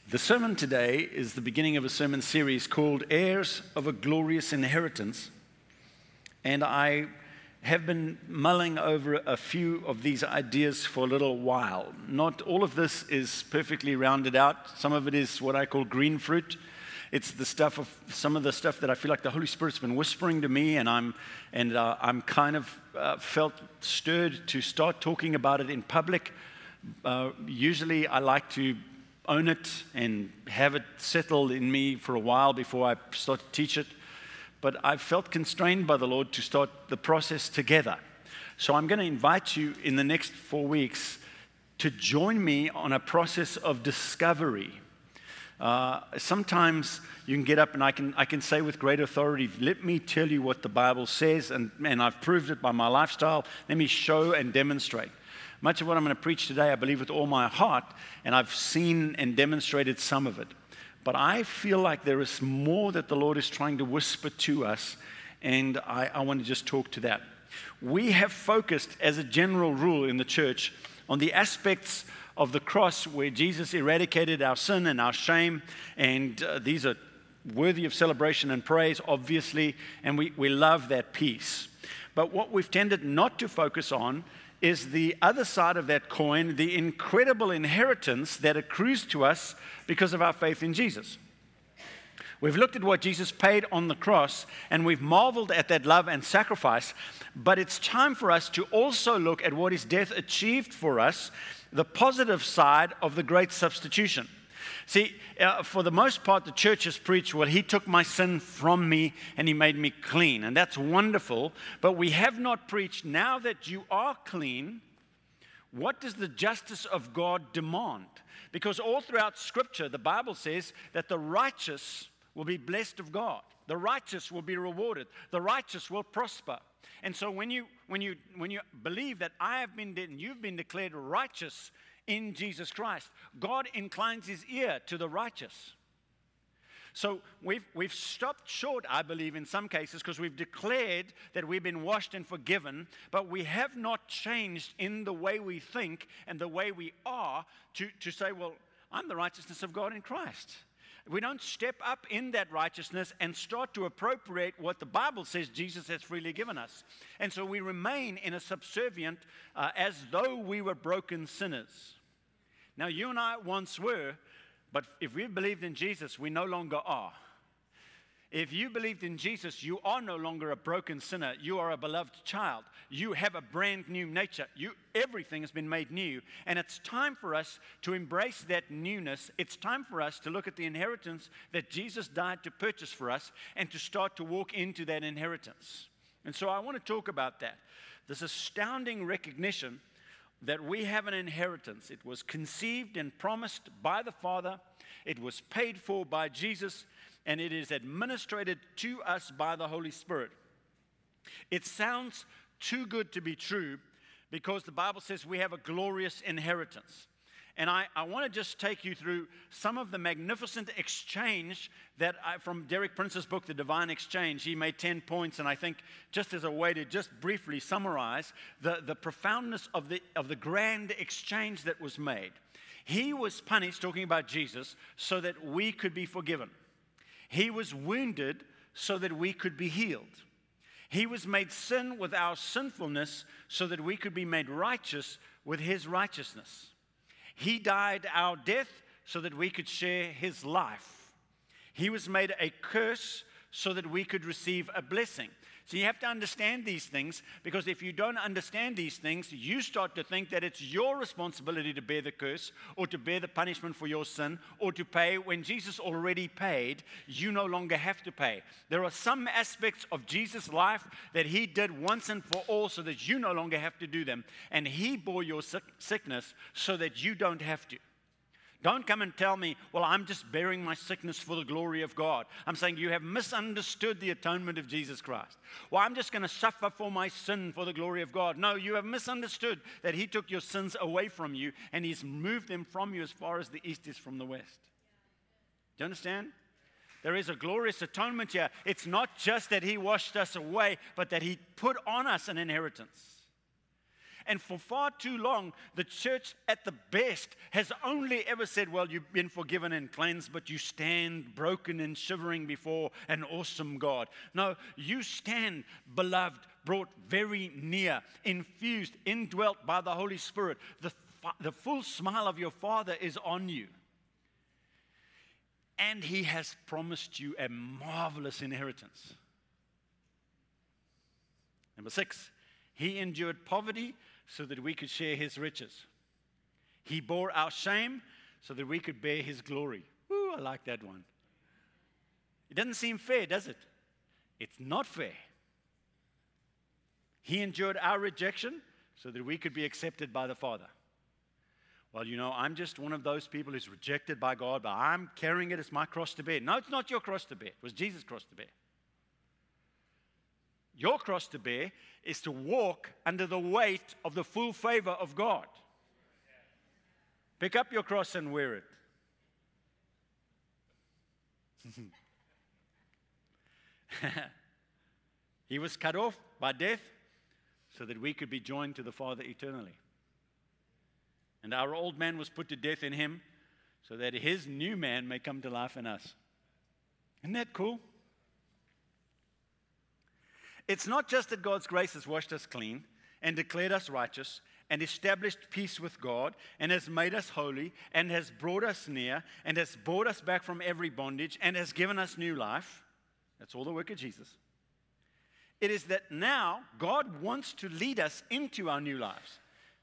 The sermon today is the beginning of a sermon series called Heirs of a Glorious Inheritance. And I have been mulling over a few of these ideas for a little while. Not all of this is perfectly rounded out. Some of it is what I call green fruit. It's the stuff of some of the stuff that I feel like the Holy Spirit's been whispering to me, and I'm kind of felt stirred to start talking about it in public. Usually I like to own it and have it settled in me for a while before I start to teach it. But I've felt constrained by the Lord to start the process together. So I'm going to invite you in the next 4 weeks to join me on a process of discovery. Sometimes you can get up and I can say with great authority, let me tell you what the Bible says, and I've proved it by my lifestyle. Let me show and demonstrate. Much of what I'm going to preach today, I believe with all my heart, and I've seen and demonstrated some of it. But I feel like there is more that the Lord is trying to whisper to us, and I want to just talk to that. We have focused, as a general rule in the church, on the aspects of the cross where Jesus eradicated our sin and our shame, and these are worthy of celebration and praise, obviously, and we love that piece. But what we've tended not to focus on is the other side of that coin, the incredible inheritance that accrues to us because of our faith in Jesus. We've looked at what Jesus paid on the cross, and we've marveled at that love and sacrifice, but it's time for us to also look at what his death achieved for us, the positive side of the great substitution. See, for the most part, the church has preached, well, he took my sin from me and he made me clean. And that's wonderful. But we have not preached, now that you are clean, what does the justice of God demand? Because all throughout Scripture, the Bible says that the righteous will be blessed of God. The righteous will be rewarded. The righteous will prosper. And so when you believe that I have been dead and you've been declared righteous in Jesus Christ, God inclines his ear to the righteous. So we've stopped short, I believe, in some cases, because we've declared that we've been washed and forgiven, but we have not changed in the way we think and the way we are to say, well, I'm the righteousness of God in Christ. We don't step up in that righteousness and start to appropriate what the Bible says Jesus has freely given us. And so we remain in a subservient as though we were broken sinners. Now, you and I once were, but if we believed in Jesus, we no longer are. If you believed in Jesus, you are no longer a broken sinner. You are a beloved child. You have a brand new nature. Everything has been made new. And it's time for us to embrace that newness. It's time for us to look at the inheritance that Jesus died to purchase for us and to start to walk into that inheritance. And so I want to talk about that. This astounding recognition that we have an inheritance. It was conceived and promised by the Father. It was paid for by Jesus. And it is administrated to us by the Holy Spirit. It sounds too good to be true because the Bible says we have a glorious inheritance. And I want to just take you through some of the magnificent exchange that from Derek Prince's book, The Divine Exchange. He made 10 points, and I think just as a way to just briefly summarize the profoundness of the grand exchange that was made. He was punished, talking about Jesus, so that we could be forgiven. He was wounded so that we could be healed. He was made sin with our sinfulness so that we could be made righteous with his righteousness. He died our death so that we could share his life. He was made a curse so that we could receive a blessing. So you have to understand these things, because if you don't understand these things, you start to think that it's your responsibility to bear the curse or to bear the punishment for your sin or to pay. When Jesus already paid, you no longer have to pay. There are some aspects of Jesus' life that he did once and for all so that you no longer have to do them. And he bore your sickness so that you don't have to. Don't come and tell me, well, I'm just bearing my sickness for the glory of God. I'm saying you have misunderstood the atonement of Jesus Christ. Well, I'm just going to suffer for my sin for the glory of God. No, you have misunderstood that he took your sins away from you and he's moved them from you as far as the east is from the west. Do you understand? There is a glorious atonement here. It's not just that he washed us away, but that he put on us an inheritance. And for far too long, the church at the best has only ever said, well, you've been forgiven and cleansed, but you stand broken and shivering before an awesome God. No, you stand beloved, brought very near, infused, indwelt by the Holy Spirit. The full smile of your Father is on you. And He has promised you a marvelous inheritance. Number 6, He endured poverty so that we could share His riches. He bore our shame so that we could bear His glory. Ooh, I like that one. It doesn't seem fair, does it? It's not fair. He endured our rejection so that we could be accepted by the Father. Well, I'm just one of those people who's rejected by God, but I'm carrying it as my cross to bear. No, it's not your cross to bear. It was Jesus' cross to bear. Your cross to bear is to walk under the weight of the full favor of God. Pick up your cross and wear it. He was cut off by death so that we could be joined to the Father eternally. And our old man was put to death in Him so that His new man may come to life in us. Isn't that cool? It's not just that God's grace has washed us clean and declared us righteous and established peace with God and has made us holy and has brought us near and has brought us back from every bondage and has given us new life. That's all the work of Jesus. It is that now God wants to lead us into our new lives,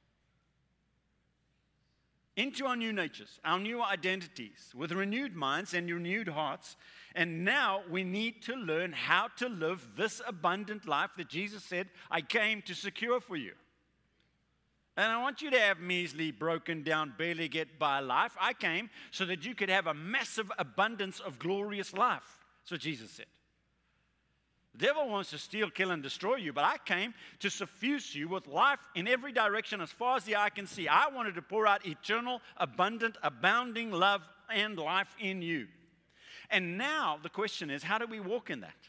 into our new natures, our new identities, with renewed minds and renewed hearts. And now we need to learn how to live this abundant life that Jesus said, I came to secure for you. And I want you to have measly, broken down, barely get by life. I came so that you could have a massive abundance of glorious life. That's what Jesus said. The devil wants to steal, kill, and destroy you, but I came to suffuse you with life in every direction as far as the eye can see. I wanted to pour out eternal, abundant, abounding love and life in you. And now the question is, how do we walk in that?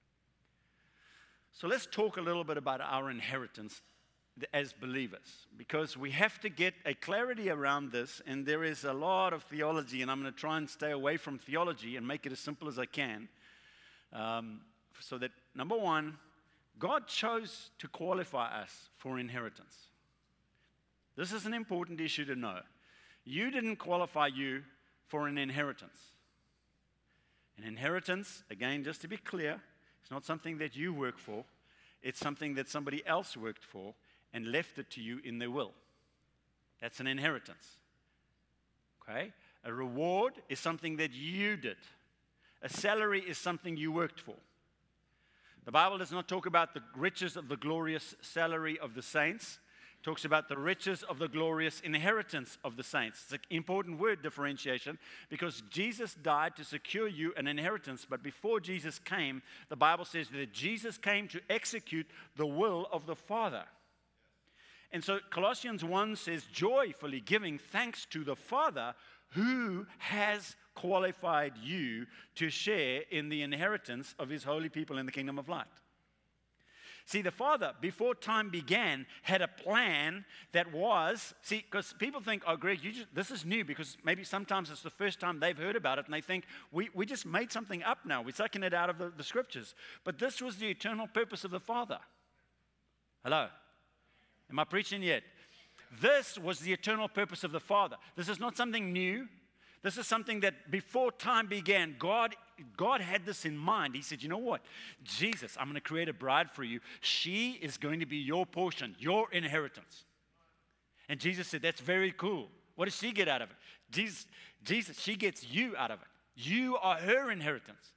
So let's talk a little bit about our inheritance as believers, because we have to get a clarity around this, and there is a lot of theology, and I'm going to try and stay away from theology and make it as simple as I can. So that, number one, God chose to qualify us for inheritance. This is an important issue to know. You didn't qualify you for an inheritance. An inheritance, again, just to be clear, it's not something that you work for. It's something that somebody else worked for and left it to you in their will. That's an inheritance. Okay? A reward is something that you did. A salary is something you worked for. The Bible does not talk about the riches of the glorious salary of the saints. It talks about the riches of the glorious inheritance of the saints. It's an important word differentiation because Jesus died to secure you an inheritance. But before Jesus came, the Bible says that Jesus came to execute the will of the Father. And so Colossians 1 says, joyfully giving thanks to the Father who has qualified you to share in the inheritance of His holy people in the kingdom of light. See, the Father, before time began, had a plan that was, because people think, oh, Greg, this is new, because maybe sometimes it's the first time they've heard about it, and they think, we just made something up now. We're sucking it out of the Scriptures. But this was the eternal purpose of the Father. Hello? Am I preaching yet? This was the eternal purpose of the Father. This is not something new. This is something that before time began, God had this in mind. He said, you know what? Jesus, I'm going to create a bride for you. She is going to be your portion, your inheritance. And Jesus said, that's very cool. What does she get out of it? Jesus, she gets you out of it. You are her inheritance.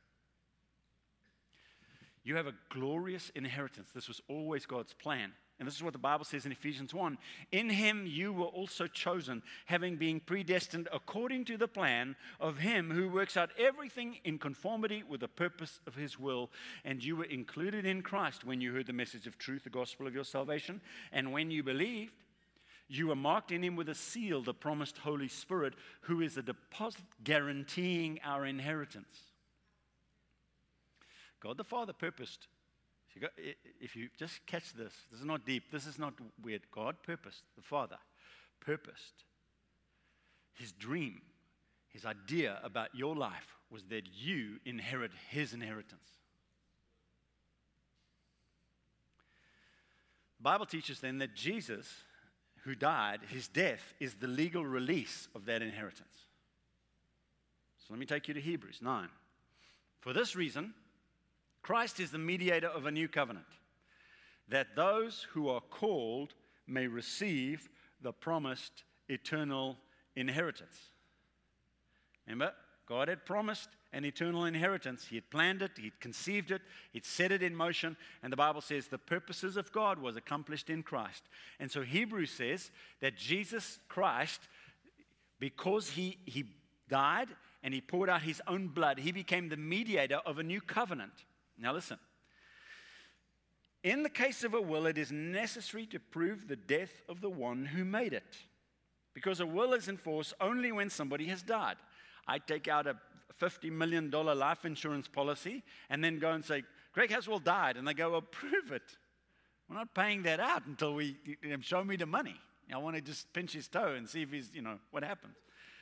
You have a glorious inheritance. This was always God's plan. And this is what the Bible says in Ephesians 1. In Him you were also chosen, having been predestined according to the plan of Him who works out everything in conformity with the purpose of His will. And you were included in Christ when you heard the message of truth, the gospel of your salvation. And when you believed, you were marked in Him with a seal, the promised Holy Spirit, who is a deposit guaranteeing our inheritance. God the Father purposed If you just catch this, this is not deep, this is not weird. God purposed, the Father purposed. His dream, his idea about your life was that you inherit his inheritance. The Bible teaches then that Jesus, who died, his death is the legal release of that inheritance. So let me take you to Hebrews 9. For this reason, Christ is the mediator of a new covenant, that those who are called may receive the promised eternal inheritance. Remember, God had promised an eternal inheritance. He had planned it, he'd conceived it, he'd set it in motion, and the Bible says the purposes of God was accomplished in Christ. And so Hebrews says that Jesus Christ, because he died and he poured out his own blood, he became the mediator of a new covenant. Now listen. In the case of a will, it is necessary to prove the death of the one who made it, because a will is in force only when somebody has died. I take out a $50 million life insurance policy and then go and say, Greg Haswell died. And they go, well, prove it. We're not paying that out until show me the money. I want to just pinch his toe and see if he's, what happens.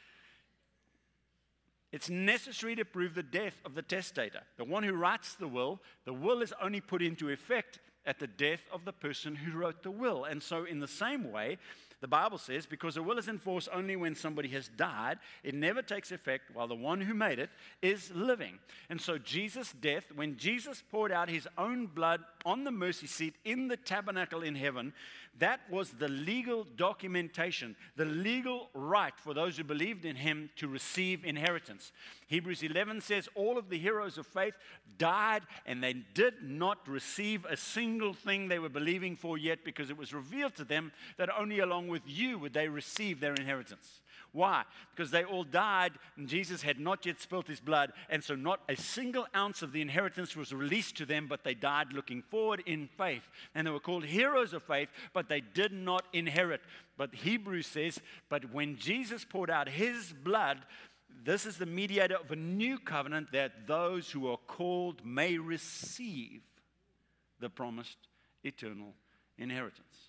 It's necessary to prove the death of the testator. The one who writes the will is only put into effect at the death of the person who wrote the will. And so in the same way, the Bible says, because a will is in force only when somebody has died, it never takes effect while the one who made it is living. And so Jesus' death, when Jesus poured out his own blood on the mercy seat in the tabernacle in heaven, that was the legal documentation, the legal right for those who believed in him to receive inheritance. Hebrews 11 says all of the heroes of faith died and they did not receive a single thing they were believing for yet, because it was revealed to them that only along with you would they receive their inheritance. Why? Because they all died and Jesus had not yet spilt his blood, and so not a single ounce of the inheritance was released to them, but they died looking forward in faith. And they were called heroes of faith, but they did not inherit. But Hebrews says, but when Jesus poured out his blood, this is the mediator of a new covenant, that those who are called may receive the promised eternal inheritance.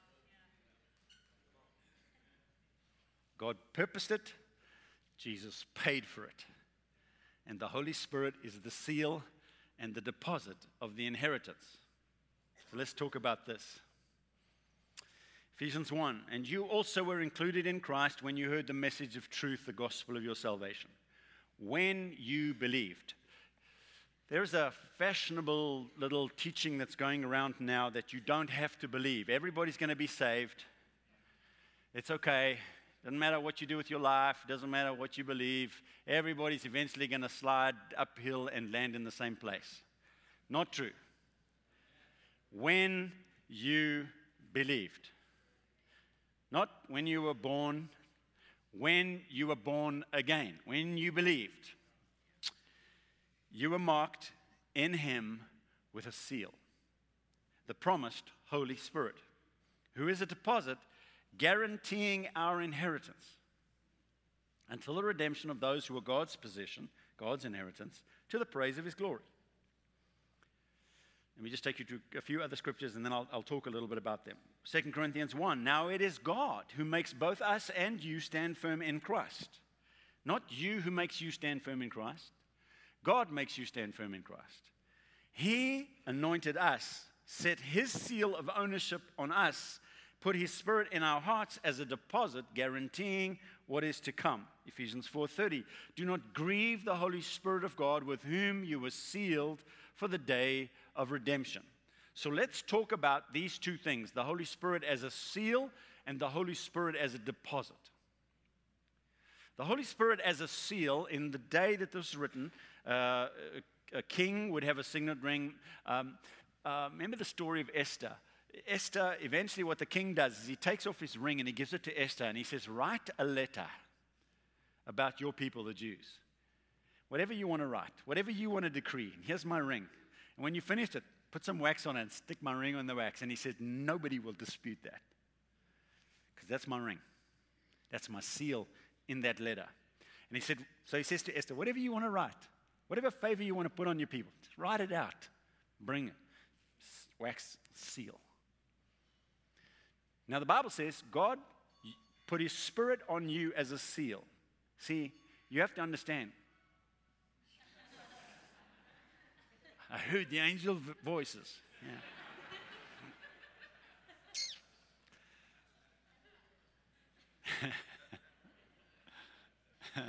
God purposed it, Jesus paid for it, and the Holy Spirit is the seal and the deposit of the inheritance. So let's talk about this. Ephesians 1, and you also were included in Christ when you heard the message of truth, the gospel of your salvation, when you believed. There's a fashionable little teaching that's going around now that you don't have to believe. Everybody's going to be saved. It's okay. Doesn't matter what you do with your life. Doesn't matter what you believe. Everybody's eventually going to slide uphill and land in the same place. Not true. When you believed. Not when you were born. When you were born again. When you believed. You were marked in him with a seal. The promised Holy Spirit, who is a deposit guaranteeing our inheritance until the redemption of those who are God's possession, God's inheritance, to the praise of his glory. Let me just take you to a few other scriptures and then I'll talk a little bit about them. 2 Corinthians 1, now it is God who makes both us and you stand firm in Christ. Not you who makes you stand firm in Christ. God makes you stand firm in Christ. He anointed us, set his seal of ownership on us, put his Spirit in our hearts as a deposit guaranteeing what is to come. Ephesians 4:30, do not grieve the Holy Spirit of God with whom you were sealed for the day of redemption. So let's talk about these two things, the Holy Spirit as a seal and the Holy Spirit as a deposit. The Holy Spirit as a seal, in the day that this was written, a king would have a signet ring. Remember the story of Esther. Esther, eventually what the king does is he takes off his ring and he gives it to Esther and he says, write a letter about your people, the Jews. Whatever you want to write, whatever you want to decree, and here's my ring. And when you finish it, put some wax on it and stick my ring on the wax. And he said, nobody will dispute that. Because that's my ring. That's my seal in that letter. And he said, so he says to Esther, whatever you want to write, whatever favor you want to put on your people, just write it out. Bring it. wax seal. Now, the Bible says God put his Spirit on you as a seal. See, you have to understand. I heard the angel voices. Yeah.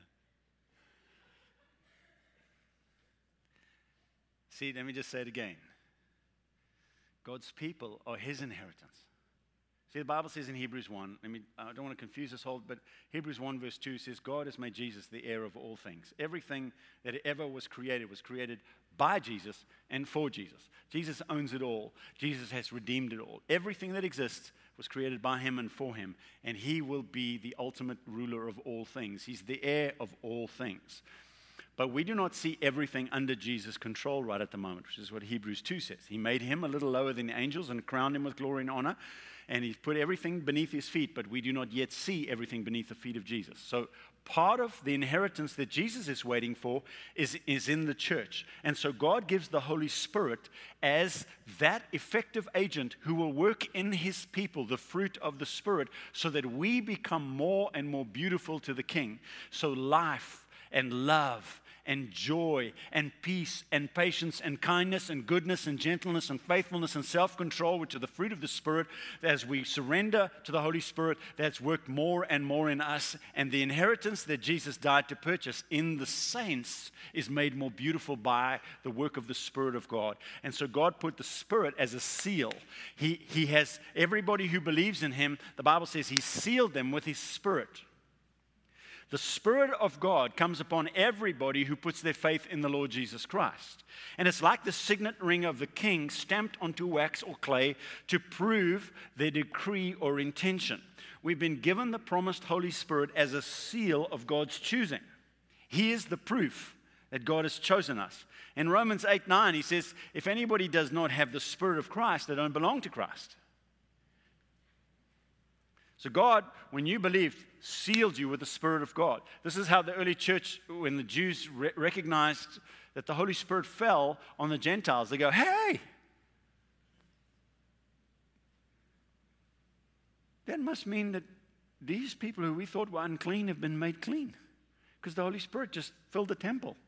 See, let me just say it again. God's people are his inheritance. See, the Bible says in Hebrews 1, I don't want to confuse this whole, but Hebrews 1 verse 2 says, God has made Jesus the heir of all things. Everything that ever was created by Jesus and for Jesus. Jesus owns it all. Jesus has redeemed it all. Everything that exists was created by him and for him, and he will be the ultimate ruler of all things. He's the heir of all things. But we do not see everything under Jesus' control right at the moment, which is what Hebrews 2 says. He made him a little lower than the angels and crowned him with glory and honor, and he's put everything beneath his feet, but we do not yet see everything beneath the feet of Jesus. So part of the inheritance that Jesus is waiting for is in the church. And so God gives the Holy Spirit as that effective agent who will work in his people, the fruit of the Spirit, so that we become more and more beautiful to the King. So life and love and joy and peace and patience and kindness and goodness and gentleness and faithfulness and self-control, which are the fruit of the Spirit, as we surrender to the Holy Spirit, that's worked more and more in us. And the inheritance that Jesus died to purchase in the saints is made more beautiful by the work of the Spirit of God. And so God put the Spirit as a seal. He has everybody who believes in him, the Bible says he sealed them with his Spirit. The Spirit of God comes upon everybody who puts their faith in the Lord Jesus Christ. And it's like the signet ring of the king stamped onto wax or clay to prove their decree or intention. We've been given the promised Holy Spirit as a seal of God's choosing. He is the proof that God has chosen us. In Romans 8:9, he says, if anybody does not have the Spirit of Christ, they don't belong to Christ. So God, when you believed, sealed you with the Spirit of God. This is how the early church, when the Jews recognized that the Holy Spirit fell on the Gentiles, they go, hey, that must mean that these people who we thought were unclean have been made clean, because the Holy Spirit just filled the temple.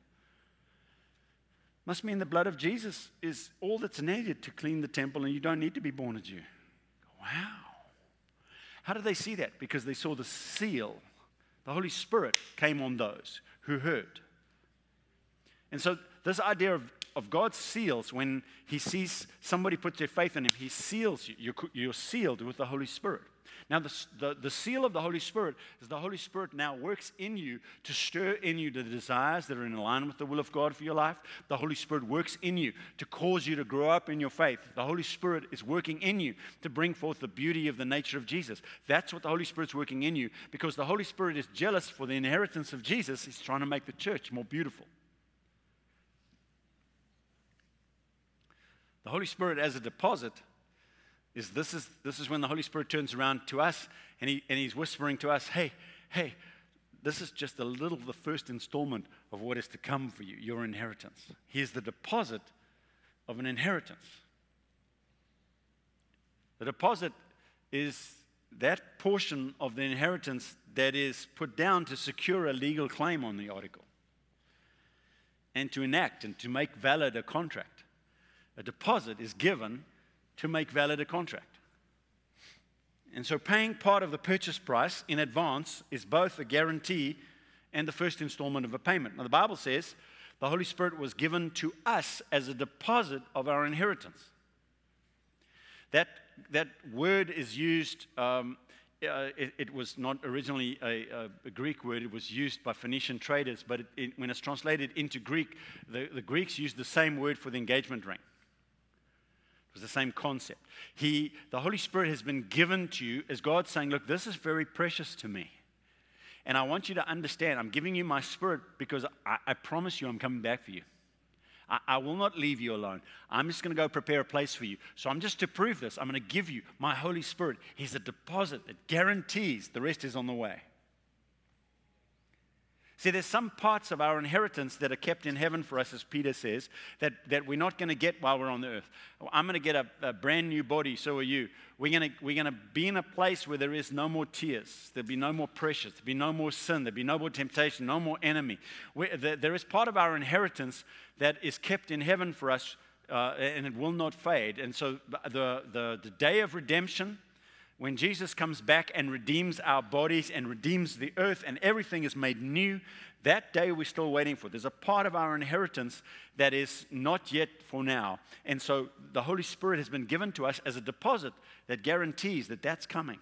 Must mean the blood of Jesus is all that's needed to clean the temple, and you don't need to be born a Jew. Wow. How did they see that? Because they saw the seal. The Holy Spirit came on those who heard. And so this idea of God's seals, when he sees somebody put their faith in him, he seals you. You're sealed with the Holy Spirit. Now, the seal of the Holy Spirit is the Holy Spirit now works in you to stir in you the desires that are in line with the will of God for your life. The Holy Spirit works in you to cause you to grow up in your faith. The Holy Spirit is working in you to bring forth the beauty of the nature of Jesus. That's what the Holy Spirit's working in you, because the Holy Spirit is jealous for the inheritance of Jesus. He's trying to make the church more beautiful. The Holy Spirit as a deposit this is when the Holy Spirit turns around to us and he's whispering to us, hey, this is just the first installment of what is to come for you, your inheritance. Here's the deposit of an inheritance. The deposit is that portion of the inheritance that is put down to secure a legal claim on the article and to enact and to make valid a contract. A deposit is given to make valid a contract. And so paying part of the purchase price in advance is both a guarantee and the first installment of a payment. Now, the Bible says the Holy Spirit was given to us as a deposit of our inheritance. That word is used, it was not originally a Greek word. It was used by Phoenician traders, but when it's translated into Greek, the Greeks used the same word for the engagement ring. It was the same concept. The Holy Spirit has been given to you as God saying, look, this is very precious to me. And I want you to understand, I'm giving you my Spirit because I promise you I'm coming back for you. I will not leave you alone. I'm just going to go prepare a place for you. So I'm just to prove this, I'm going to give you my Holy Spirit. He's a deposit that guarantees the rest is on the way. See, there's some parts of our inheritance that are kept in heaven for us, as Peter says, that we're not going to get while we're on the earth. I'm going to get a brand new body, so are you. We're going to be in a place where there is no more tears. There'll be no more pressures. There'll be no more sin. There'll be no more temptation, no more enemy. There is part of our inheritance that is kept in heaven for us, and it will not fade. And so the day of redemption, when Jesus comes back and redeems our bodies and redeems the earth and everything is made new, that day we're still waiting for. There's a part of our inheritance that is not yet for now. And so the Holy Spirit has been given to us as a deposit that guarantees that that's coming.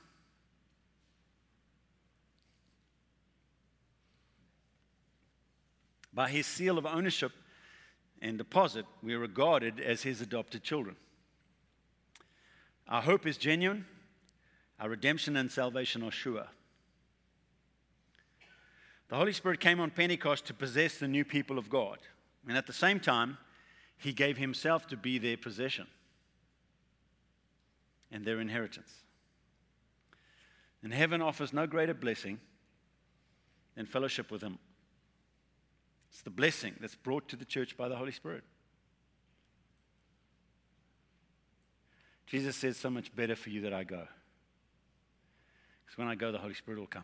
By His seal of ownership and deposit, we are regarded as His adopted children. Our hope is genuine. Our redemption and salvation are sure. The Holy Spirit came on Pentecost to possess the new people of God. And at the same time, He gave Himself to be their possession and their inheritance. And heaven offers no greater blessing than fellowship with Him. It's the blessing that's brought to the church by the Holy Spirit. Jesus said, so much better for you that I go. Because when I go, the Holy Spirit will come.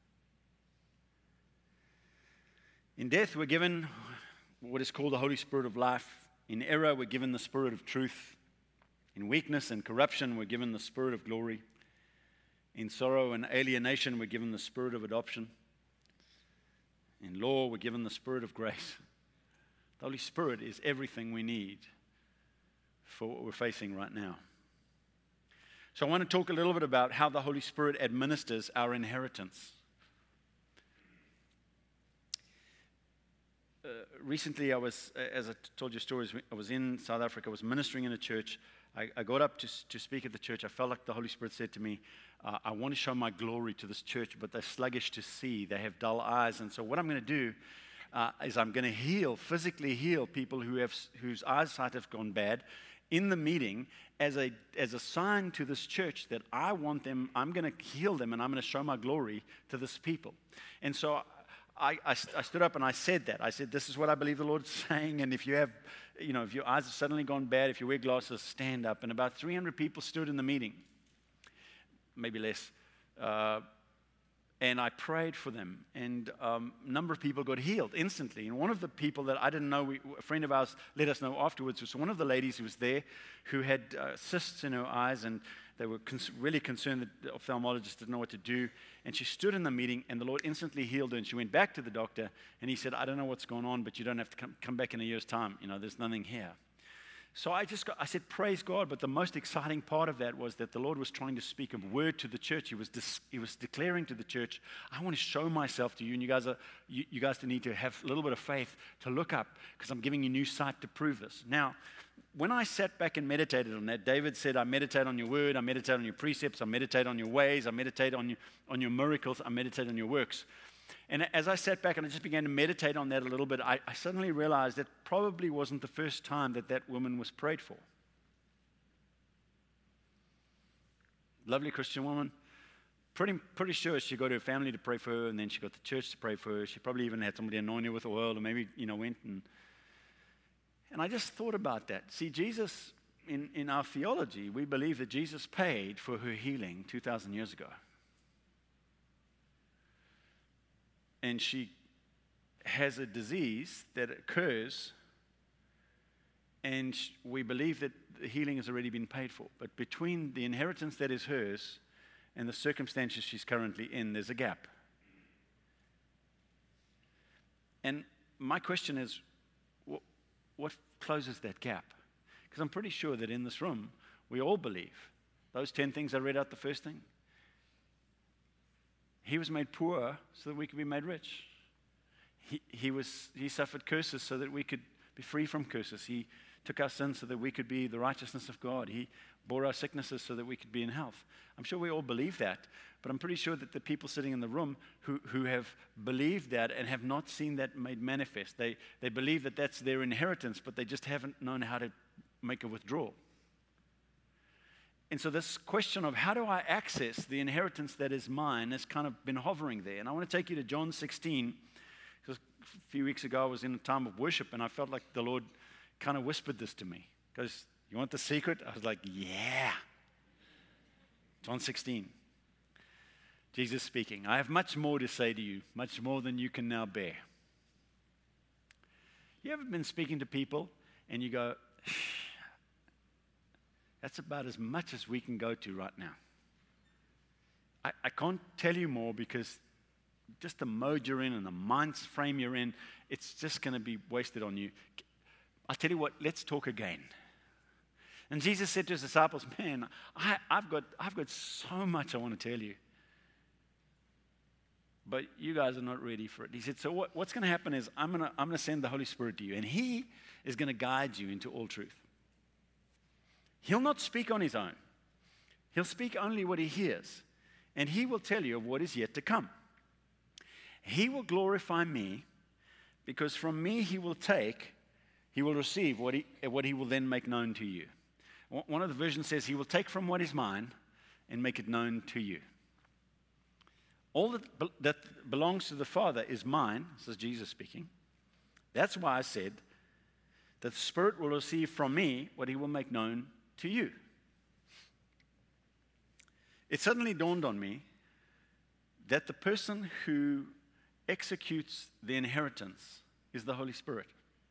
In death, we're given what is called the Holy Spirit of life. In error, we're given the Spirit of truth. In weakness and corruption, we're given the Spirit of glory. In sorrow and alienation, we're given the Spirit of adoption. In law, we're given the Spirit of grace. The Holy Spirit is everything we need for what we're facing right now. So I want to talk a little bit about how the Holy Spirit administers our inheritance. Recently, as I told you stories, I was in South Africa. I was ministering in a church. I got up to speak at the church. I felt like the Holy Spirit said to me, I want to show my glory to this church, but they're sluggish to see. They have dull eyes. And so what I'm going to do is I'm going to physically heal people whose eyesight have gone bad in the meeting as a sign to this church that I want them, I'm going to heal them, and I'm going to show my glory to this people. And so I stood up and I said that. I said, this is what I believe the Lord's saying, and if you have, if your eyes have suddenly gone bad, if you wear glasses, stand up. And about 300 people stood in the meeting, maybe less. And I prayed for them, and a number of people got healed instantly. And one of the people that I didn't know, a friend of ours let us know afterwards, was one of the ladies who was there who had cysts in her eyes, and they were really concerned that the ophthalmologist didn't know what to do. And she stood in the meeting, and the Lord instantly healed her. And she went back to the doctor, and he said, I don't know what's going on, but you don't have to come back in a year's time. There's nothing here. So I said, praise God. But the most exciting part of that was that the Lord was trying to speak a word to the church. He was declaring to the church, I want to show myself to you, and you guys need to have a little bit of faith to look up, because I'm giving you new sight to prove this. Now, when I sat back and meditated on that, David said, I meditate on your word, I meditate on your precepts, I meditate on your ways, I meditate on your miracles, I meditate on your works. And as I sat back and I just began to meditate on that a little bit, I suddenly realized that probably wasn't the first time that woman was prayed for. Lovely Christian woman. Pretty sure she got her family to pray for her, and then she got the church to pray for her. She probably even had somebody anoint her with oil, or maybe, went and I just thought about that. See, Jesus, in our theology, we believe that Jesus paid for her healing 2,000 years ago. And she has a disease that occurs, and we believe that the healing has already been paid for. But between the inheritance that is hers and the circumstances she's currently in, there's a gap. And my question is, what closes that gap? Because I'm pretty sure that in this room, we all believe those 10 things I read out the first thing. He was made poor so that we could be made rich. He suffered curses so that we could be free from curses. He took our sins so that we could be the righteousness of God. He bore our sicknesses so that we could be in health. I'm sure we all believe that, but I'm pretty sure that the people sitting in the room who have believed that and have not seen that made manifest, they believe that that's their inheritance, but they just haven't known how to make a withdrawal. And so this question of how do I access the inheritance that is mine has kind of been hovering there. And I want to take you to John 16. a few weeks ago, I was in a time of worship, and I felt like the Lord kind of whispered this to me. He goes, "You want the secret?" I was like, "Yeah." John 16. Jesus speaking, "I have much more to say to you, much more than you can now bear." You ever been speaking to people and you go, "That's about as much as we can go to right now. I can't tell you more because just the mode you're in and the mind frame you're in, it's just going to be wasted on you. I'll tell you what, let's talk again." And Jesus said to his disciples, "Man, I've got so much I want to tell you. But you guys are not ready for it." He said, "So what's going to happen is I'm going to send the Holy Spirit to you, and he is going to guide you into all truth. He'll not speak on his own. He'll speak only what he hears, and he will tell you of what is yet to come. He will glorify me, because from me he will receive what he will then make known to you." One of the versions says, "He will take from what is mine and make it known to you." All that belongs to the Father is mine, this is Jesus speaking. That's why I said that the Spirit will receive from me what he will make known to you. It suddenly dawned on me that the person who executes the inheritance is the Holy Spirit.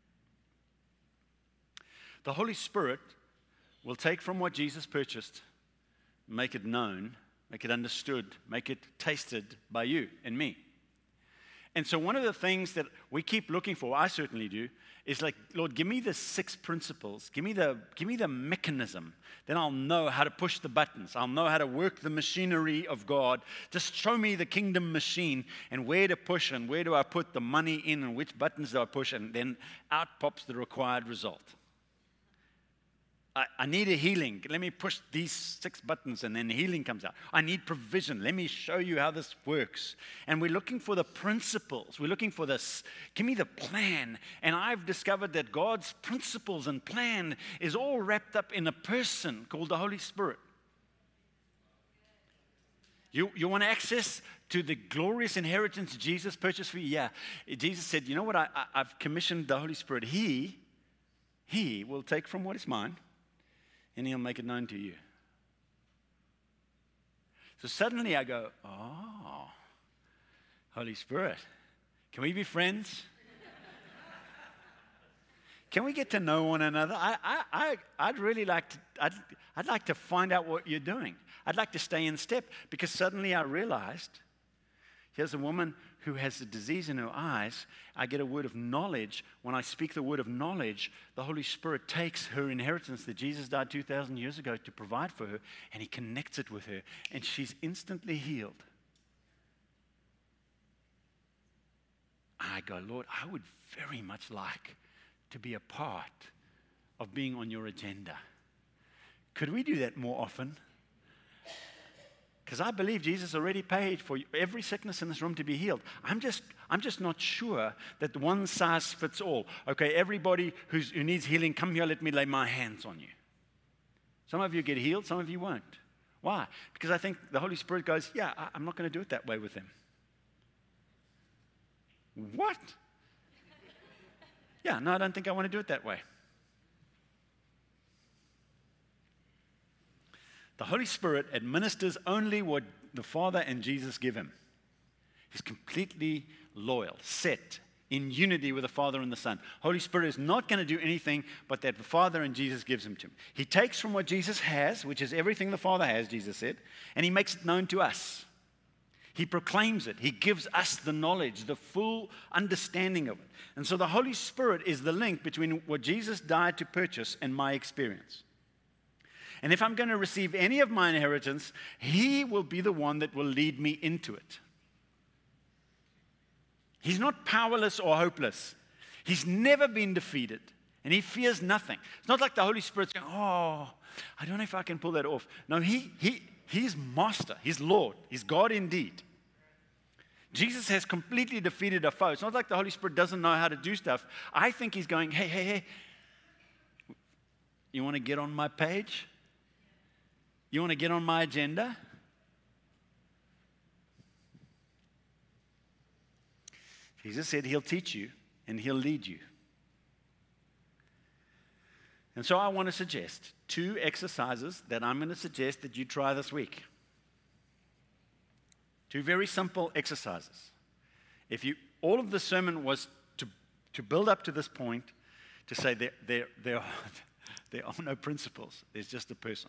The Holy Spirit will take from what Jesus purchased, make it known, make it understood, make it tasted by you and me. And so one of the things that we keep looking for, I certainly do, is like, "Lord, give me the 6 principles. Give me the mechanism. Then I'll know how to push the buttons. I'll know how to work the machinery of God. Just show me the kingdom machine and where to push and where do I put the money in and which buttons do I push," and then out pops the required result. I need a healing. Let me push these 6 buttons and then healing comes out. I need provision. Let me show you how this works. And we're looking for the principles. We're looking for this. Give me the plan. And I've discovered that God's principles and plan is all wrapped up in a person called the Holy Spirit. You want access to the glorious inheritance Jesus purchased for you? Yeah. Jesus said, "You know what? I've commissioned the Holy Spirit. He will take from what is mine, and he'll make it known to you." So suddenly I go, "Oh, Holy Spirit, can we be friends? Can we get to know one another? I'd really like to. I'd like to find out what you're doing. I'd like to stay in step," because suddenly I realized here's a woman who has a disease in her eyes. I get a word of knowledge. When I speak the word of knowledge, the Holy Spirit takes her inheritance that Jesus died 2,000 years ago to provide for her, and he connects it with her, and she's instantly healed. I go, "Lord, I would very much like to be a part of being on your agenda. Could we do that more often?" Because I believe Jesus already paid for every sickness in this room to be healed. I'm just not sure that one size fits all. Okay, everybody who needs healing, come here, let me lay my hands on you. Some of you get healed, some of you won't. Why? Because I think the Holy Spirit goes, "Yeah, I'm not going to do it that way with them." What? Yeah, no, I don't think I want to do it that way. The Holy Spirit administers only what the Father and Jesus give him. He's completely loyal, set in unity with the Father and the Son. Holy Spirit is not going to do anything but that the Father and Jesus gives him to him. He takes from what Jesus has, which is everything the Father has, Jesus said, and he makes it known to us. He proclaims it. He gives us the knowledge, the full understanding of it. And so the Holy Spirit is the link between what Jesus died to purchase and my experience. And if I'm going to receive any of my inheritance, he will be the one that will lead me into it. He's not powerless or hopeless. He's never been defeated, and he fears nothing. It's not like the Holy Spirit's going, "Oh, I don't know if I can pull that off." No, he's master. He's Lord. He's God indeed. Jesus has completely defeated a foe. It's not like the Holy Spirit doesn't know how to do stuff. I think he's going, hey, you want to get on my page? You want to get on my agenda? Jesus said he'll teach you and he'll lead you. And so I want to suggest 2 exercises that I'm going to suggest that you try this week. 2 very simple exercises. All of the sermon was to build up to this point, to say there are no principles. There's just a person.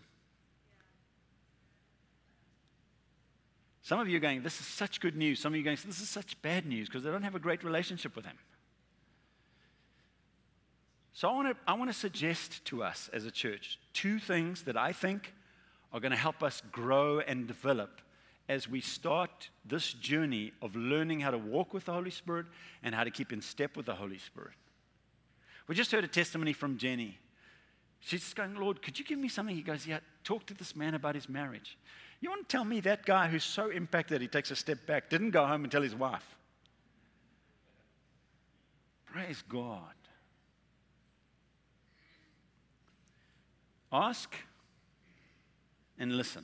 Some of you are going, this is such good news. Some of you are going, this is such bad news because they don't have a great relationship with him. So I want to suggest to us as a church 2 things that I think are going to help us grow and develop as we start this journey of learning how to walk with the Holy Spirit and how to keep in step with the Holy Spirit. We just heard a testimony from Jenny. She's just going, Lord, could you give me something? He goes, yeah, talk to this man about his marriage. You want to tell me that guy who's so impacted he takes a step back, didn't go home and tell his wife? Praise God. Ask and listen.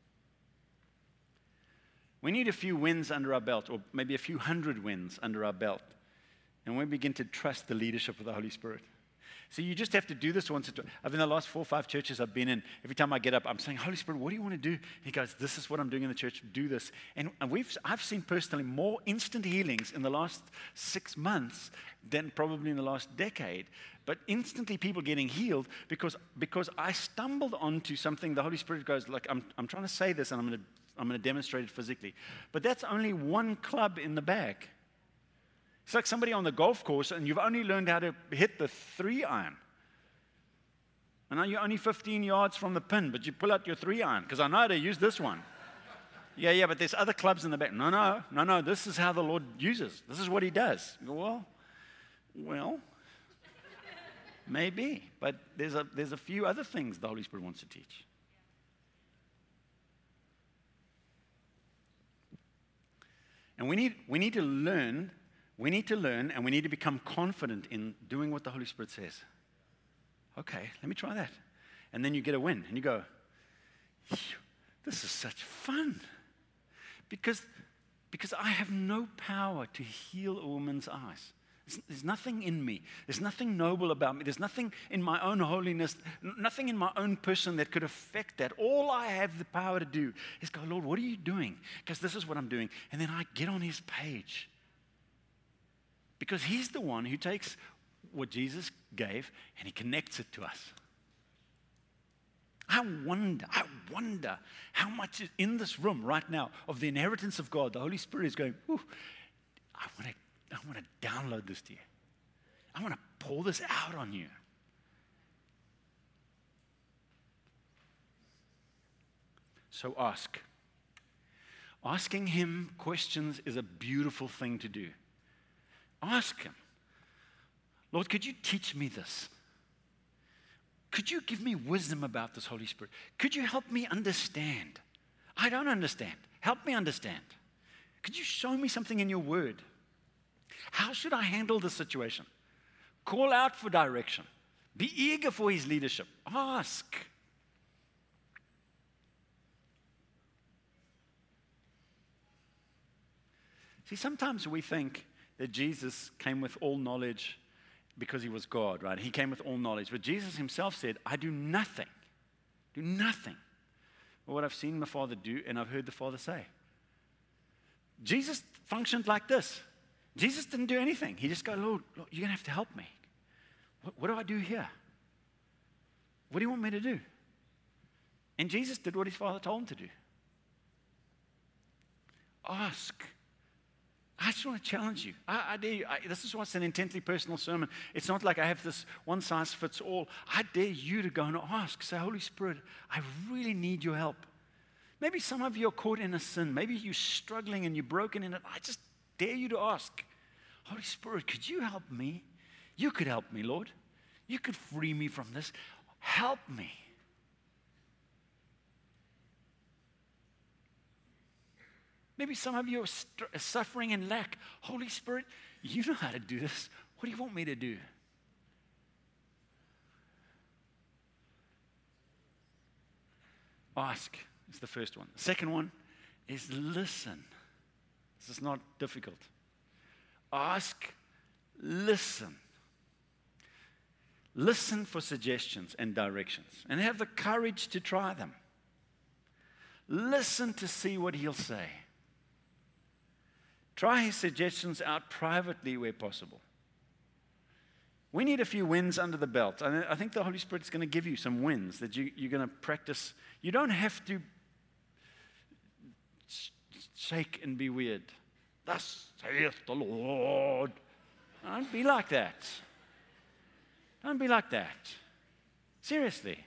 We need a few wins under our belt, or maybe a few hundred wins under our belt, and we begin to trust the leadership of the Holy Spirit. So you just have to do this once. In the last 4 or 5 churches I've been in, every time I get up, I'm saying, Holy Spirit, what do you want to do? He goes, this is what I'm doing in the church, do this. And I've seen personally more instant healings in the last 6 months than probably in the last decade. But instantly people getting healed because I stumbled onto something. The Holy Spirit goes, look, I'm trying to say this and I'm going to demonstrate it physically. But that's only one club in the bag. It's like somebody on the golf course and you've only learned how to hit the 3-iron. And now you're only 15 yards from the pin, but you pull out your 3-iron because I know how to use this one. Yeah, but there's other clubs in the back. No, this is how the Lord uses. This is what he does. You go, well, maybe. But there's a few other things the Holy Spirit wants to teach. And we need to learn. We need to learn and we need to become confident in doing what the Holy Spirit says. Okay, let me try that. And then you get a win and you go, this is such fun. Because I have no power to heal a woman's eyes. There's nothing in me. There's nothing noble about me. There's nothing in my own holiness, nothing in my own person that could affect that. All I have the power to do is go, Lord, what are you doing? Because this is what I'm doing. And then I get on his page. Because he's the one who takes what Jesus gave and he connects it to us. I wonder how much is in this room right now of the inheritance of God. The Holy Spirit is going, I want to download this to you. I want to pour this out on you. So ask. Asking him questions is a beautiful thing to do. Ask him, Lord, could you teach me this? Could you give me wisdom about this, Holy Spirit? Could you help me understand? I don't understand. Help me understand. Could you show me something in your word? How should I handle this situation? Call out for direction. Be eager for his leadership. Ask. See, sometimes we think that Jesus came with all knowledge because he was God, right? He came with all knowledge. But Jesus himself said, I do nothing but what I've seen my Father do and I've heard the Father say. Jesus functioned like this. Jesus didn't do anything. He just go, Lord, you're going to have to help me. What do I do here? What do you want me to do? And Jesus did what his Father told him to do. Ask. I just want to challenge you. I dare you. This is what's an intently personal sermon. It's not like I have this one size fits all. I dare you to go and ask. Say, Holy Spirit, I really need your help. Maybe some of you are caught in a sin. Maybe you're struggling and you're broken in it. I just dare you to ask. Holy Spirit, could you help me? You could help me, Lord. You could free me from this. Help me. Maybe some of you are suffering and lack. Holy Spirit, you know how to do this. What do you want me to do? Ask is the first one. The second one is listen. This is not difficult. Ask, listen. Listen for suggestions and directions, and have the courage to try them. Listen to see what He'll say. Try His suggestions out privately where possible. We need a few wins under the belt. I think the Holy Spirit's going to give you some wins that you're going to practice. You don't have to shake and be weird. Thus saith the Lord. Don't be like that. Don't be like that. Seriously.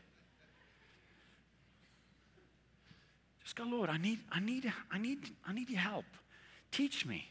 Just go, Lord, I need your help. Teach me.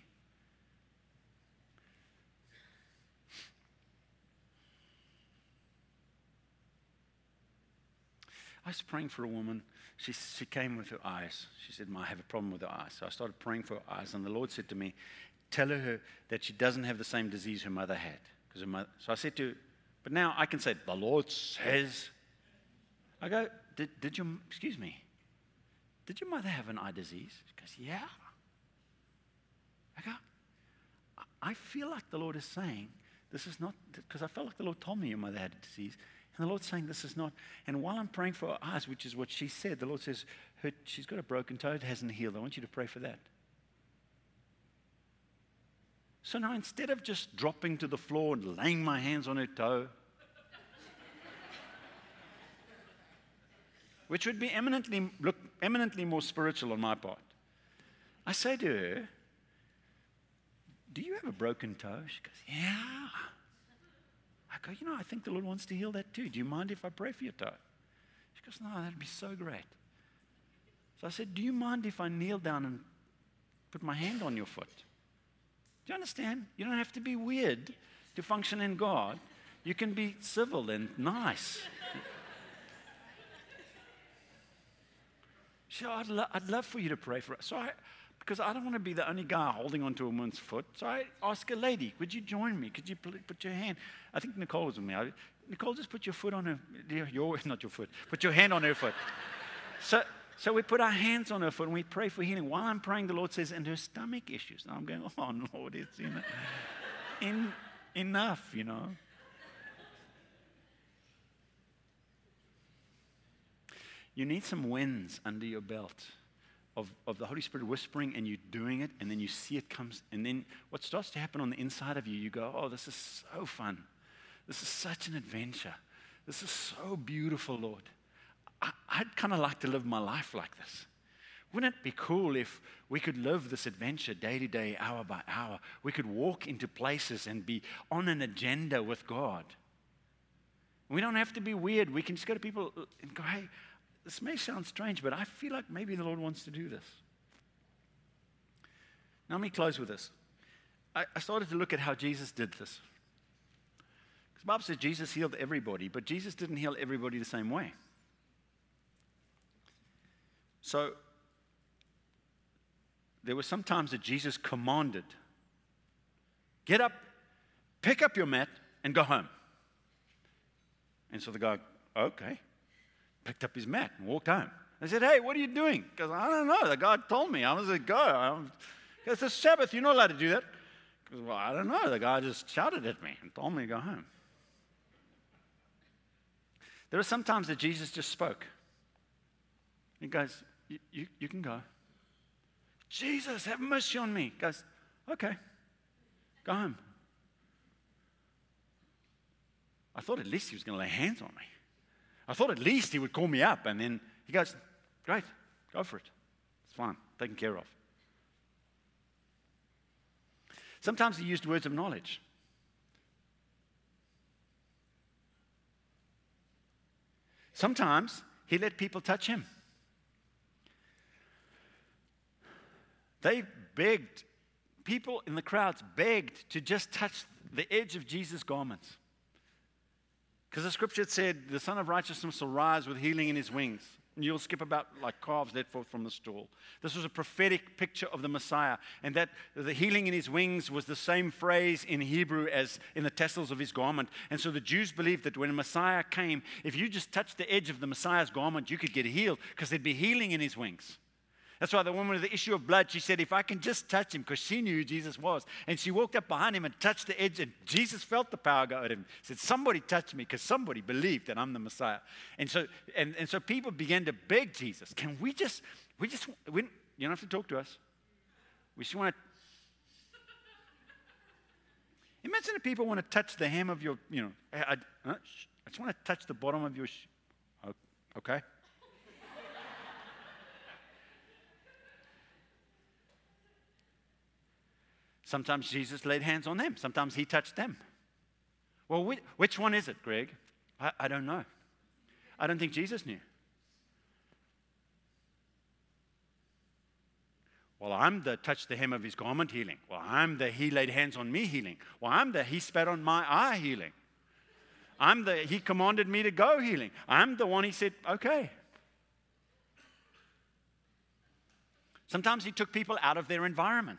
I was praying for a woman. She came with her eyes. She said, I have a problem with her eyes. So I started praying for her eyes, and the Lord said to me, tell her that she doesn't have the same disease her mother had. So I said to her, but now I can say, the Lord says. I go, did your mother have an eye disease? She goes, yeah. I go, I feel like the Lord is saying, this is not, because I felt like the Lord told me your mother had a disease. And the Lord's saying this is not, and while I'm praying for her eyes, which is what she said, the Lord says, she's got a broken toe, it hasn't healed. I want you to pray for that. So now instead of just dropping to the floor and laying my hands on her toe, which would be eminently more spiritual on my part, I say to her, do you have a broken toe? She goes, yeah. I go, I think the Lord wants to heal that too. Do you mind if I pray for your toe? She goes, no, that'd be so great. So I said, do you mind if I kneel down and put my hand on your foot? Do you understand? You don't have to be weird to function in God. You can be civil and nice. So I'd love for you to pray for us. So because I don't want to be the only guy holding onto a woman's foot. So I asked a lady, would you join me? Could you put your hand? I think Nicole was with me. Nicole, just put your foot on her, not your foot, put your hand on her foot. So we put our hands on her foot and we pray for healing. While I'm praying, the Lord says, and her stomach issues. And I'm going, oh, Lord, it's enough, You need some wins under your belt of the Holy Spirit whispering and you doing it, and then you see it comes, and then what starts to happen on the inside of you, you go, oh, this is so fun. This is such an adventure. This is so beautiful, Lord. I'd kind of like to live my life like this. Wouldn't it be cool if we could live this adventure day to day, hour by hour? We could walk into places and be on an agenda with God. We don't have to be weird. We can just go to people and go, hey, this may sound strange, but I feel like maybe the Lord wants to do this. Now let me close with this. I started to look at how Jesus did this. Because the Bible says Jesus healed everybody, but Jesus didn't heal everybody the same way. So there were some times that Jesus commanded, get up, pick up your mat, and go home. And so the guy, okay, picked up his mat and walked home. I said, hey, what are you doing? Because I don't know. The guy told me. I was like, go. It's the Sabbath. You're not allowed to do that. Because, well, I don't know. The guy just shouted at me and told me to go home. There are some times that Jesus just spoke. He goes, you can go. Jesus, have mercy on me. He goes, okay, go home. I thought at least he was going to lay hands on me. I thought at least he would call me up, and then he goes, great, go for it. It's fine, taken care of. Sometimes he used words of knowledge. Sometimes he let people touch him. They begged, people in the crowds begged to just touch the edge of Jesus' garments. Because the scripture said, the Son of Righteousness will rise with healing in his wings. And you'll skip about like calves let forth from the stall. This was a prophetic picture of the Messiah. And that the healing in his wings was the same phrase in Hebrew as in the tassels of his garment. And so the Jews believed that when a Messiah came, if you just touched the edge of the Messiah's garment, you could get healed because there'd be healing in his wings. That's why the woman with the issue of blood, she said, if I can just touch him, because she knew who Jesus was. And she walked up behind him and touched the edge, and Jesus felt the power go out of him. He said, somebody touch me, because somebody believed that I'm the Messiah. And so people began to beg Jesus, can we just, you don't have to talk to us. We just want to. Imagine if people want to touch the hem of your, I just want to touch the bottom of your okay. Sometimes Jesus laid hands on them. Sometimes he touched them. Well, which one is it, Greg? I don't know. I don't think Jesus knew. Well, I'm the touch the hem of his garment healing. Well, I'm the he laid hands on me healing. Well, I'm the he spat on my eye healing. I'm the he commanded me to go healing. I'm the one he said, okay. Sometimes he took people out of their environment.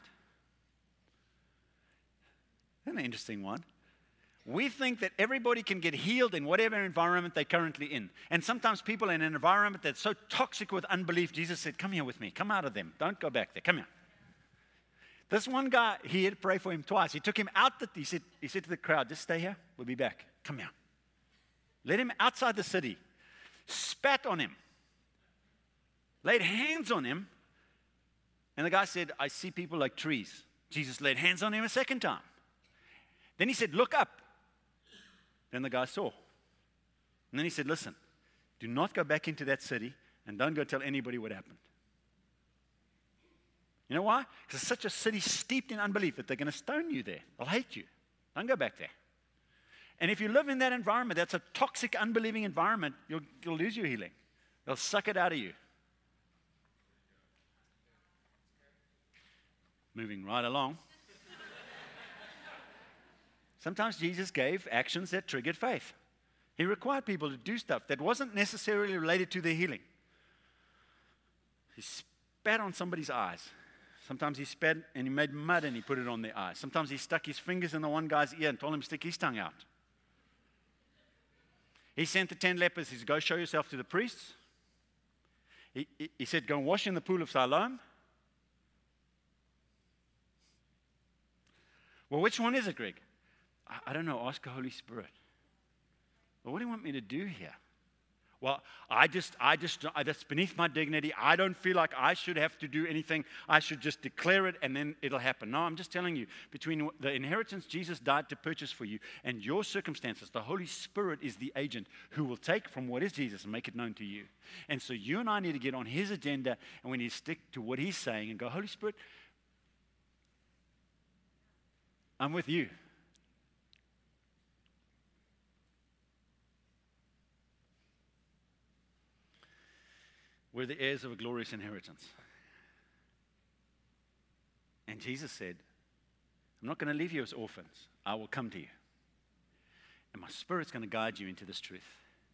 Isn't that an interesting one? We think that everybody can get healed in whatever environment they're currently in. And sometimes people in an environment that's so toxic with unbelief, Jesus said, come here with me. Come out of them. Don't go back there. Come here. This one guy, he had to pray for him twice. He took him out. He said to the crowd, just stay here. We'll be back. Come here. Let him outside the city. Spat on him. Laid hands on him. And the guy said, I see people like trees. Jesus laid hands on him a second time. Then he said, look up. Then the guy saw. And then he said, listen, do not go back into that city and don't go tell anybody what happened. You know why? Because it's such a city steeped in unbelief that they're going to stone you there. They'll hate you. Don't go back there. And if you live in that environment, that's a toxic, unbelieving environment, you'll lose your healing. They'll suck it out of you. Moving right along. Sometimes Jesus gave actions that triggered faith. He required people to do stuff that wasn't necessarily related to their healing. He spat on somebody's eyes. Sometimes he spat and he made mud and he put it on their eyes. Sometimes he stuck his fingers in the one guy's ear and told him to stick his tongue out. He sent the 10 lepers. He said, go show yourself to the priests. He said, go and wash in the pool of Siloam. Well, which one is it, Greg? I don't know. Ask the Holy Spirit. Well, what do you want me to do here? Well, that's beneath my dignity. I don't feel like I should have to do anything. I should just declare it and then it'll happen. No, I'm just telling you, between the inheritance Jesus died to purchase for you and your circumstances, the Holy Spirit is the agent who will take from what is Jesus and make it known to you. And so you and I need to get on his agenda and we need to stick to what he's saying and go, Holy Spirit, I'm with you. We're the heirs of a glorious inheritance. And Jesus said, I'm not going to leave you as orphans. I will come to you. And my Spirit's going to guide you into this truth.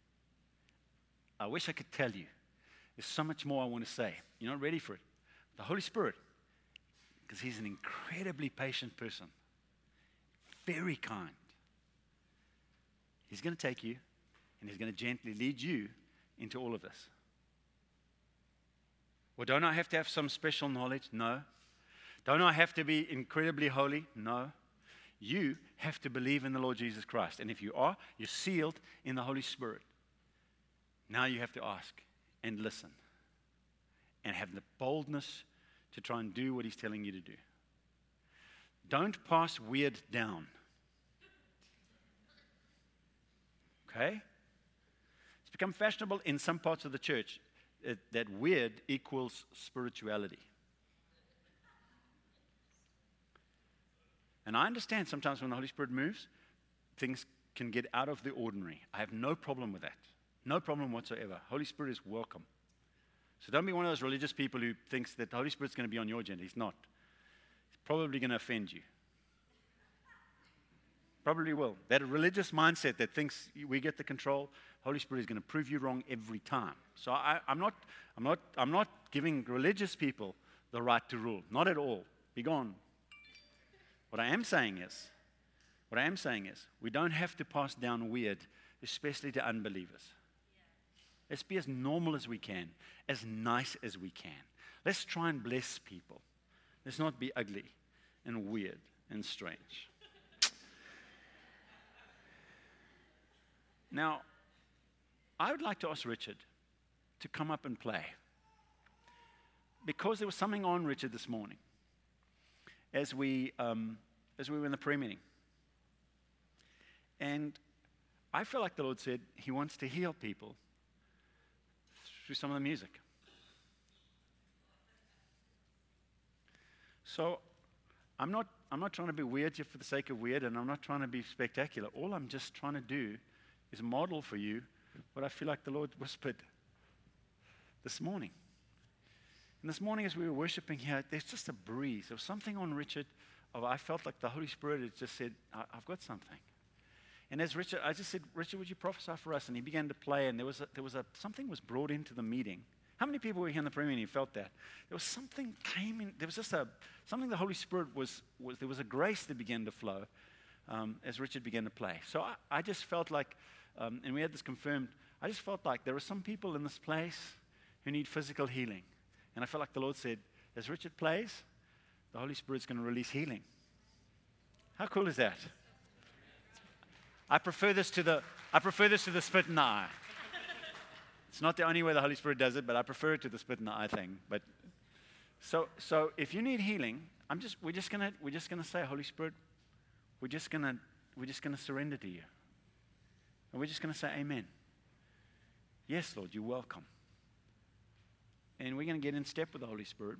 I wish I could tell you. There's so much more I want to say. You're not ready for it. The Holy Spirit, because he's an incredibly patient person, very kind. He's going to take you and he's going to gently lead you into all of this. Well, don't I have to have some special knowledge? No. Don't I have to be incredibly holy? No. You have to believe in the Lord Jesus Christ. And if you are, you're sealed in the Holy Spirit. Now you have to ask and listen and have the boldness to try and do what he's telling you to do. Don't pass weird down. Okay? It's become fashionable in some parts of the church that weird equals spirituality. And I understand sometimes when the Holy Spirit moves, things can get out of the ordinary. I have no problem with that. No problem whatsoever. Holy Spirit is welcome. So don't be one of those religious people who thinks that the Holy Spirit's going to be on your agenda. He's not. He's probably going to offend you. Probably will. That religious mindset that thinks we get the control, Holy Spirit is going to prove you wrong every time. So I'm not giving religious people the right to rule. Not at all. Be gone. What I am saying is, we don't have to pass down weird, especially to unbelievers. Let's be as normal as we can, as nice as we can. Let's try and bless people. Let's not be ugly and weird and strange. Now, I would like to ask Richard to come up and play. Because there was something on Richard this morning as we were in the prayer meeting. And I feel like the Lord said He wants to heal people through some of the music. So I'm not trying to be weird here for the sake of weird, and I'm not trying to be spectacular. All I'm just trying to do is model for you what I feel like the Lord whispered this morning. And this morning as we were worshiping here, there's just a breeze. There was something on Richard. I felt like the Holy Spirit had just said, I've got something. And as Richard, I just said, Richard, would you prophesy for us? And he began to play, and something was brought into the meeting. How many people were here in the prayer meeting who felt that? There was something came in. There was just something the Holy Spirit was. There was a grace that began to flow as Richard began to play. So I just felt like, and we had this confirmed. I just felt like there are some people in this place who need physical healing, and I felt like the Lord said, as Richard plays, the Holy Spirit's going to release healing. How cool is that? I prefer this to the spit in the eye. It's not the only way the Holy Spirit does it, but I prefer it to the spit in the eye thing. But so if you need healing, we're just gonna say, Holy Spirit, we're just gonna surrender to you, and we're just gonna say, Amen. Yes, Lord, you're welcome. And we're gonna get in step with the Holy Spirit.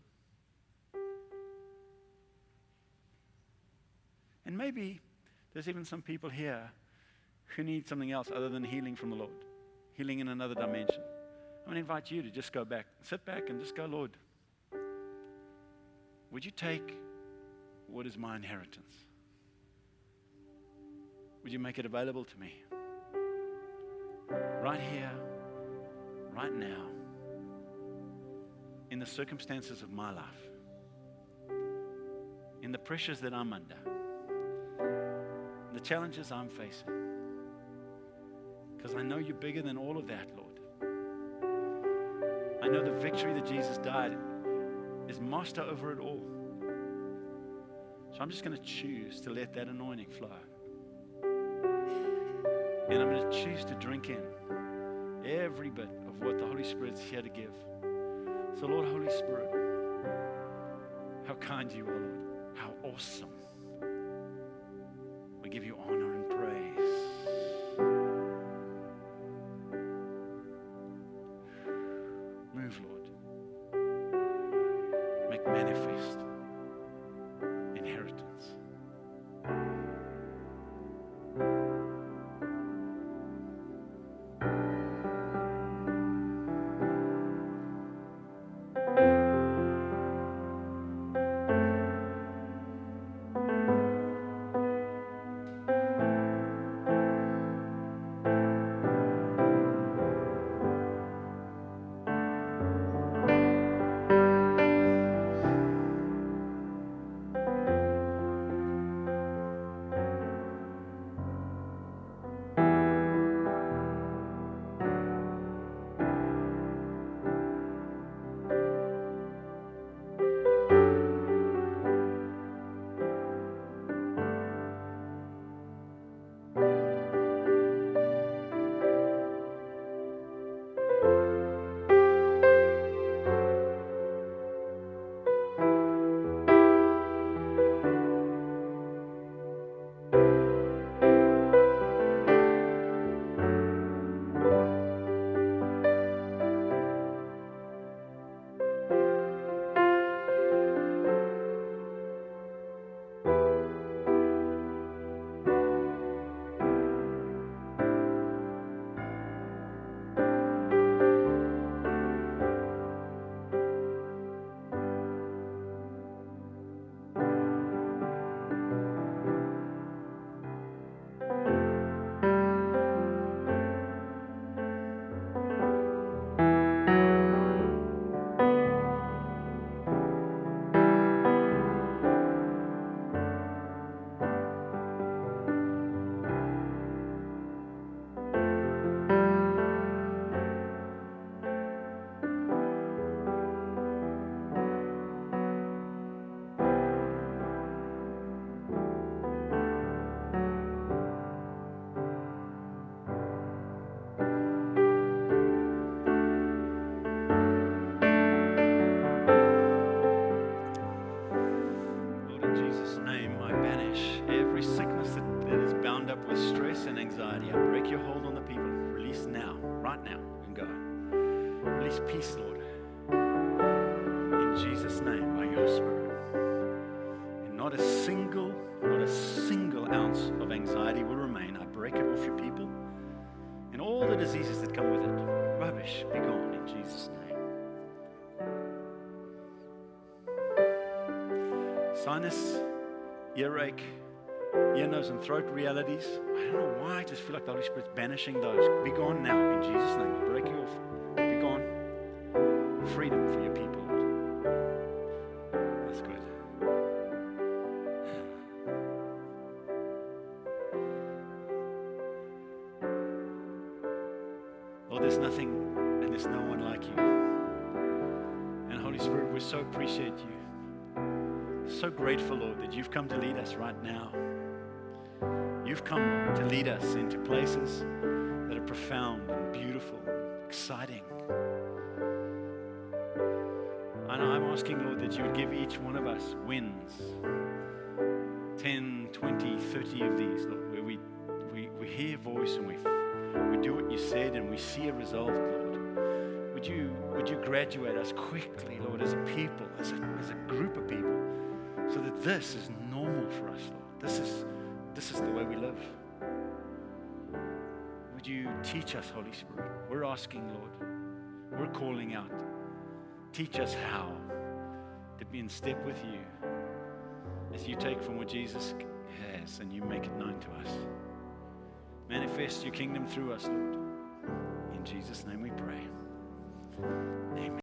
And maybe there's even some people here who need something else other than healing from the Lord. Healing in another dimension. I'm going to invite you to just go back, sit back and just go, Lord, would you take what is my inheritance? Would you make it available to me? Right here, right now, in the circumstances of my life, in the pressures that I'm under, the challenges I'm facing. Because I know you're bigger than all of that, Lord. I know the victory that Jesus died is master over it all. So I'm just going to choose to let that anointing flow. And I'm going to choose to drink in every bit of what the Holy Spirit's here to give. So Lord, Holy Spirit, how kind you are, Lord. How awesome. We give you honor and praise. Move, Lord. Make manifest inheritance. and anxiety. I break your hold on the people. Release now, right now, and go. Release peace, Lord. In Jesus' name, by your Spirit. And not a single ounce of anxiety will remain. I break it off your people. And all the diseases that come with it. Rubbish, be gone in Jesus' name. Sinus, earache, ear, nose, and throat realities. I don't know why. I just feel like the Holy Spirit's banishing those. Be gone now in Jesus' name. I break you off. Be gone. Freedom for your people, Lord. That's good. Lord, there's nothing and there's no one like you. And Holy Spirit, we so appreciate you. So grateful, Lord, that you've come to lead us right now. You've come to lead us into places that are profound and beautiful and exciting. And I'm asking, Lord, that you would give each one of us wins. 10, 20, 30 of these, Lord, where we hear your voice and we do what you said and we see a result, Lord. Would you graduate us quickly, Lord, as a people, as a group of people, so that this is normal for us, Lord. This is the way we live. Would you teach us, Holy Spirit? We're asking, Lord. We're calling out. Teach us how to be in step with you as you take from what Jesus has and you make it known to us. Manifest your kingdom through us, Lord. In Jesus' name we pray. Amen.